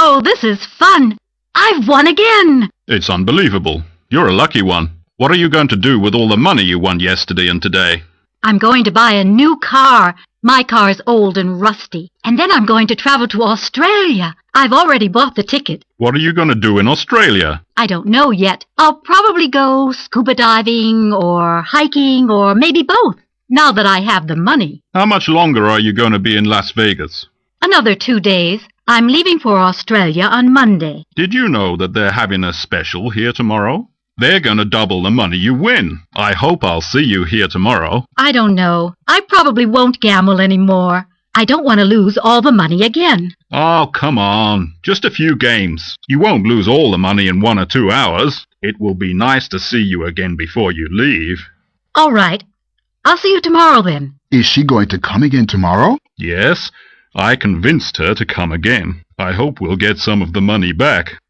Oh, this is fun! I've won again! It's unbelievable. You're a lucky one. What are you going to do with all the money you won yesterday and today? I'm going to buy a new car. My car's old and rusty. And then I'm going to travel to Australia. I've already bought the ticket. What are you going to do in Australia? I don't know yet. I'll probably go scuba diving or hiking or maybe both, now that I have the money. How much longer are you going to be in Las Vegas? Another 2 days. I'm leaving for Australia on Monday. Did you know that they're having a special here tomorrow? They're going to double the money you win. I hope I'll see you here tomorrow. I don't know. I probably won't gamble anymore. I don't want to lose all the money again. Oh, come on. Just a few games. You won't lose all the money in 1 or 2 hours. It will be nice to see you again before you leave. All right. I'll see you tomorrow then. Is she going to come again tomorrow? Yes, I convinced her to come again. I hope we'll get some of the money back.